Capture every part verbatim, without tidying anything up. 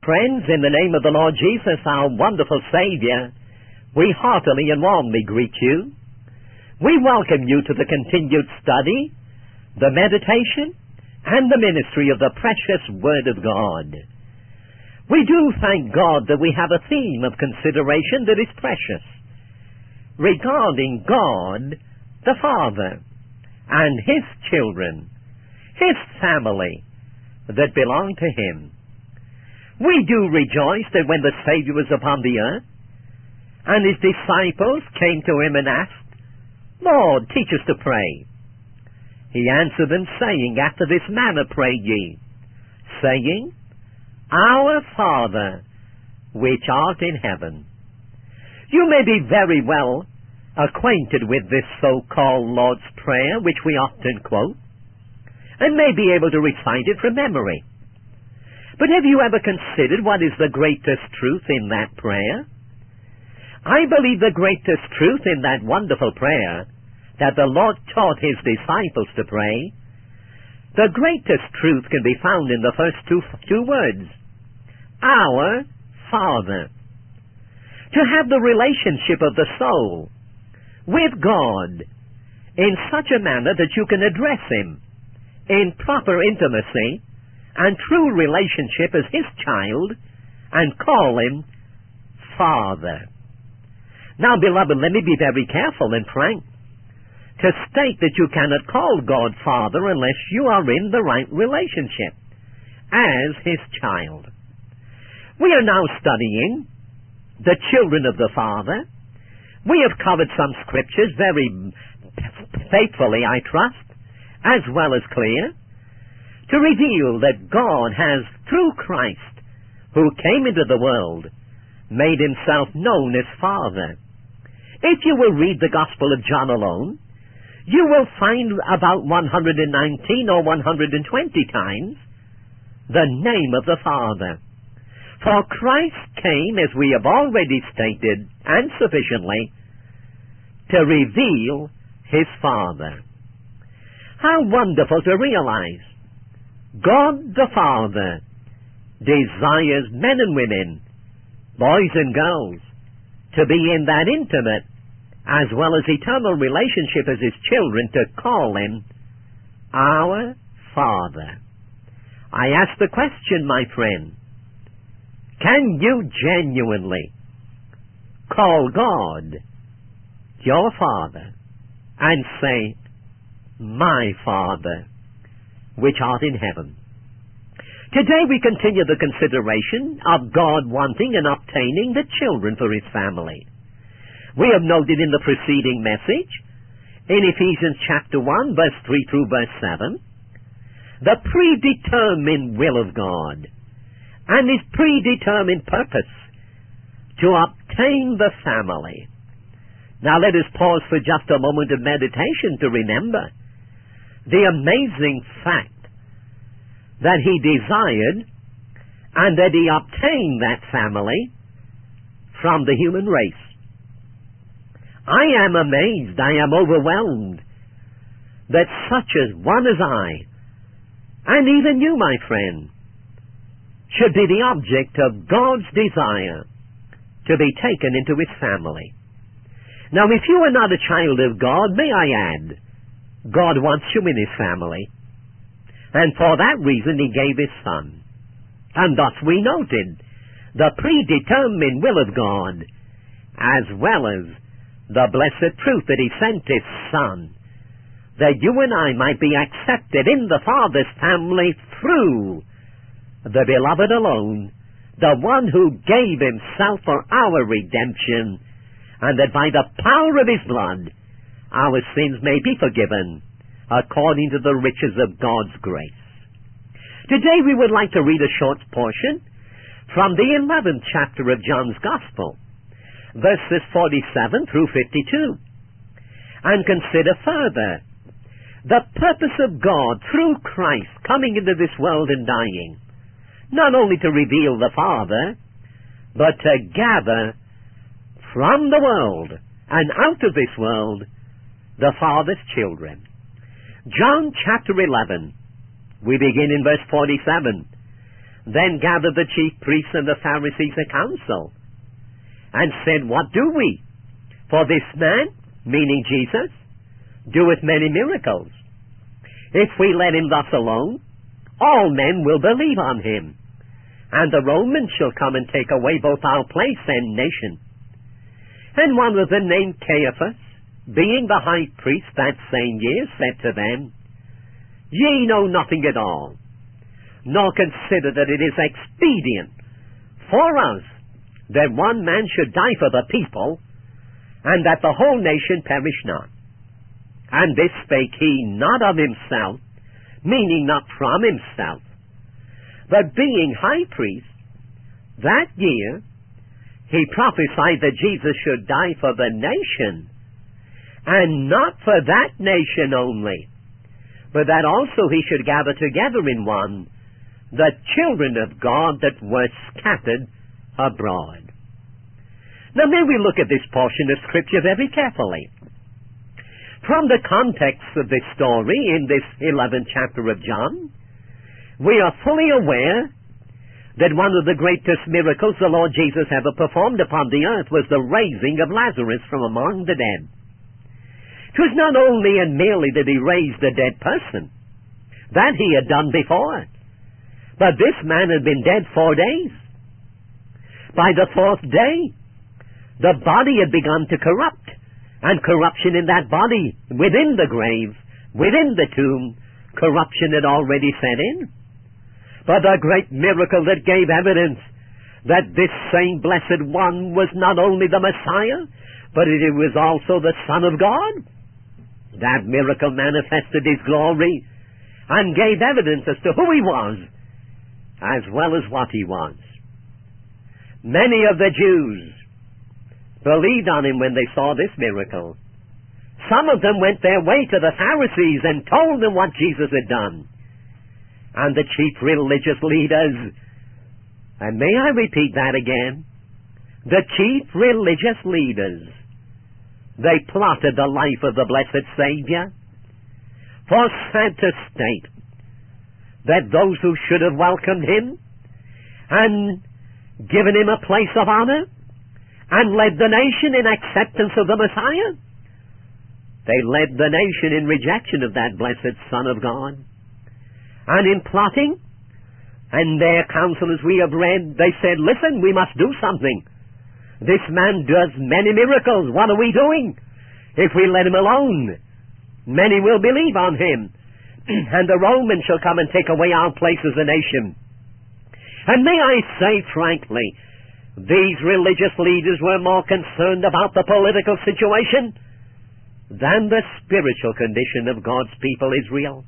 Friends, in the name of the Lord Jesus, our wonderful Savior, we heartily and warmly greet you. We welcome you to the continued study, the meditation, and the ministry of the precious Word of God. We do thank God that we have a theme of consideration that is precious, regarding God the Father and His children, His family that belong to Him. We do rejoice that when the Savior was upon the earth, and His disciples came to Him and asked, Lord, teach us to pray. He answered them, saying, After this manner pray ye, saying, Our Father, which art in heaven. You may be very well acquainted with this so-called Lord's Prayer, which we often quote, and may be able to recite it from memory. But have you ever considered what is the greatest truth in that prayer? I believe the greatest truth in that wonderful prayer that the Lord taught His disciples to pray, the greatest truth can be found in the first two, two words, Our Father. To have the relationship of the soul with God in such a manner that you can address Him in proper intimacy and true relationship as His child and call Him Father. Now, beloved, let me be very careful and frank to state that you cannot call God Father unless you are in the right relationship as His child. We are now studying the children of the Father. We have covered some scriptures very faithfully, I trust, as well as clear, to reveal that God has, through Christ, who came into the world, made Himself known as Father. If you will read the Gospel of John alone, you will find about one hundred nineteen or one hundred twenty times the name of the Father. For Christ came, as we have already stated, and sufficiently, to reveal His Father. How wonderful to realize God the Father desires men and women, boys and girls, to be in that intimate as well as eternal relationship as His children, to call Him our Father. I ask the question, my friend, can you genuinely call God your Father and say, My Father, which art in heaven? Today we continue the consideration of God wanting and obtaining the children for His family. We have noted in the preceding message, in Ephesians chapter one, verse three through verse seven, the predetermined will of God and His predetermined purpose to obtain the family. Now let us pause for just a moment of meditation to remember the amazing fact that He desired and that He obtained that family from the human race. I am amazed, I am overwhelmed that such as one as I, and even you, my friend, should be the object of God's desire to be taken into His family. Now, if you are not a child of God, may I add, God wants you in His family. And for that reason He gave His Son. And thus we noted the predetermined will of God, as well as the blessed truth that He sent His Son, that you and I might be accepted in the Father's family through the Beloved alone, the one who gave Himself for our redemption, and that by the power of His blood our sins may be forgiven according to the riches of God's grace. Today we would like to read a short portion from the eleventh chapter of John's Gospel, verses forty-seven through fifty-two, and consider further the purpose of God through Christ coming into this world and dying, not only to reveal the Father, but to gather from the world and out of this world the Father's children. John chapter eleven, we begin in verse forty-seven. Then gathered the chief priests and the Pharisees a council, and said, What do we? For this man, meaning Jesus, doeth many miracles. If we let him thus alone, all men will believe on him, and the Romans shall come and take away both our place and nation. And one of them, named Caiaphas, being the high priest that same year, said to them, Ye know nothing at all, nor consider that it is expedient for us that one man should die for the people, and that the whole nation perish not. And this spake he not of himself, meaning not from himself, but being high priest, that year he prophesied that Jesus should die for the nation, and not for that nation only, but that also he should gather together in one the children of God that were scattered abroad. Now may we look at this portion of Scripture very carefully. From the context of this story in this eleventh chapter of John, we are fully aware that one of the greatest miracles the Lord Jesus ever performed upon the earth was the raising of Lazarus from among the dead. It was not only and merely that he raised a dead person. That he had done before. But this man had been dead four days. By the fourth day, the body had begun to corrupt, and corruption in that body, within the grave, within the tomb, corruption had already set in. But the great miracle that gave evidence that this same blessed one was not only the Messiah, but it was also the Son of God. That miracle manifested his glory and gave evidence as to who he was, as well as what he was. Many of the Jews believed on him when they saw this miracle. Some of them went their way to the Pharisees and told them what Jesus had done. And the chief religious leaders, and may I repeat that again, the chief religious leaders, they plotted the life of the blessed Savior, for sad to state that those who should have welcomed him and given him a place of honor and led the nation in acceptance of the Messiah, they led the nation in rejection of that blessed Son of God. And in plotting, and their counsel, as we have read, they said, listen, we must do something. This man does many miracles. What are we doing? If we let him alone, many will believe on him, and the Romans shall come and take away our place as a nation. And may I say frankly, these religious leaders were more concerned about the political situation than the spiritual condition of God's people, Israel.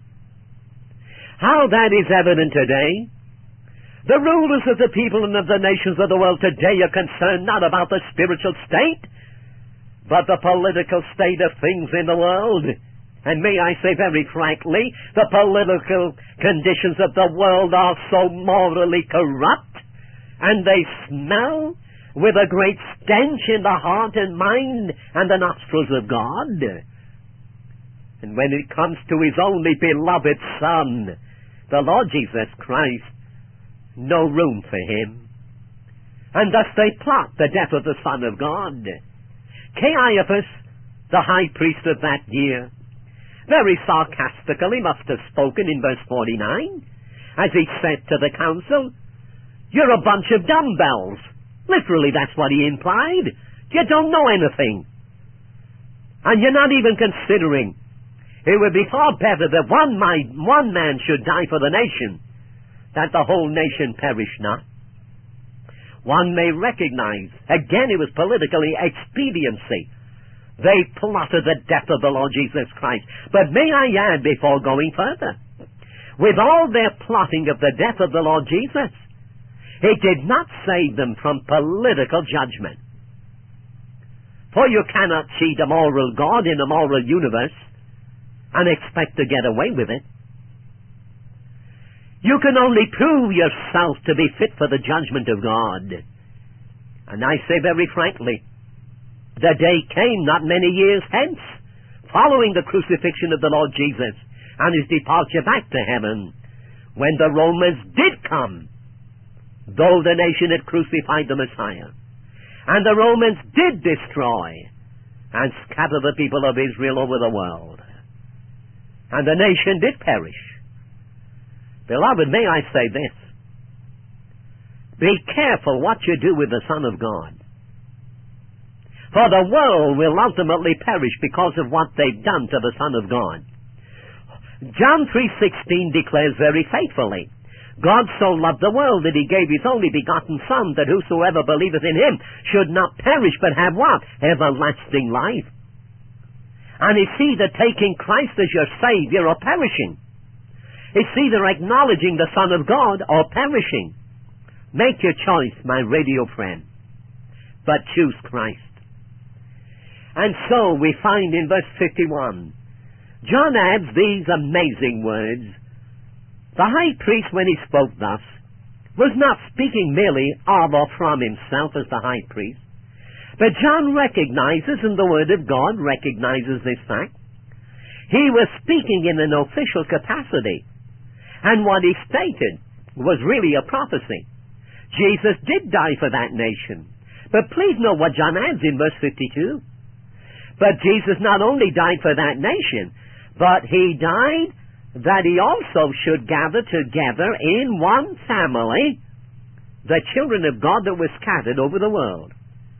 How that is evident today. The rulers of the people and of the nations of the world today are concerned not about the spiritual state, but the political state of things in the world. And may I say very frankly, the political conditions of the world are so morally corrupt, and they smell with a great stench in the heart and mind and the nostrils of God. And when it comes to his only beloved Son, the Lord Jesus Christ, no room for him. And thus they plot the death of the Son of God. Caiaphas, the high priest of that year, very sarcastically must have spoken in verse forty-nine, as he said to the council, you're a bunch of dumbbells. Literally, that's what he implied. You don't know anything. And you're not even considering it would be far better that one, my, one man should die for the nation, that the whole nation perish not. One may recognize, again it was politically expediency. They plotted the death of the Lord Jesus Christ. But may I add before going further, with all their plotting of the death of the Lord Jesus, it did not save them from political judgment. For you cannot cheat a moral God in a moral universe and expect to get away with it. You can only prove yourself to be fit for the judgment of God. And I say very frankly, the day came not many years hence, following the crucifixion of the Lord Jesus and his departure back to heaven, when the Romans did come, though the nation had crucified the Messiah, and the Romans did destroy and scatter the people of Israel over the world, and the nation did perish. Beloved, may I say this: be careful what you do with the Son of God, for the world will ultimately perish because of what they've done to the Son of God. John three sixteen declares very faithfully, God so loved the world that he gave his only begotten Son, that whosoever believeth in him should not perish but have what? Everlasting life. And it's either taking Christ as your Savior or perishing. It's either acknowledging the Son of God or perishing. Make your choice, my radio friend, but choose Christ. And so we find in verse fifty-one, John adds these amazing words. The high priest, when he spoke thus, was not speaking merely of or from himself as the high priest, but John recognizes, and the Word of God recognizes this fact, he was speaking in an official capacity, and what he stated was really a prophecy. Jesus did die for that nation, but please note what John adds in verse fifty-two. But Jesus not only died for that nation, but he died that he also should gather together in one family the children of God that were scattered over the world.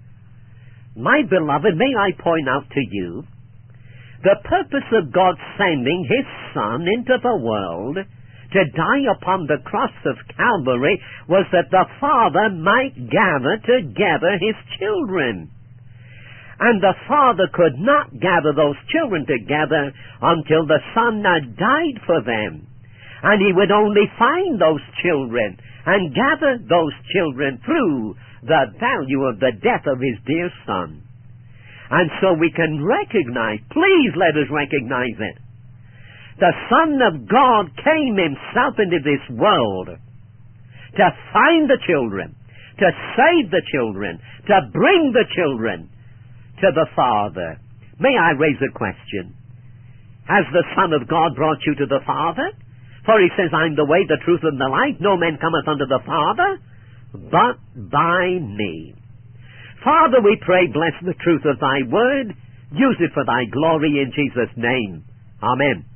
My beloved, may I point out to you, the purpose of God sending his Son into the world to die upon the cross of Calvary was that the Father might gather together his children. And the Father could not gather those children together until the Son had died for them. And he would only find those children and gather those children through the value of the death of his dear Son. And so we can recognize, please let us recognize it, the Son of God came himself into this world to find the children, to save the children, to bring the children to the Father. May I raise a question? Has the Son of God brought you to the Father? For he says, I'm the way, the truth, and the life. No man cometh unto the Father but by me. Father, we pray, bless the truth of thy word. Use it for thy glory in Jesus' name. Amen.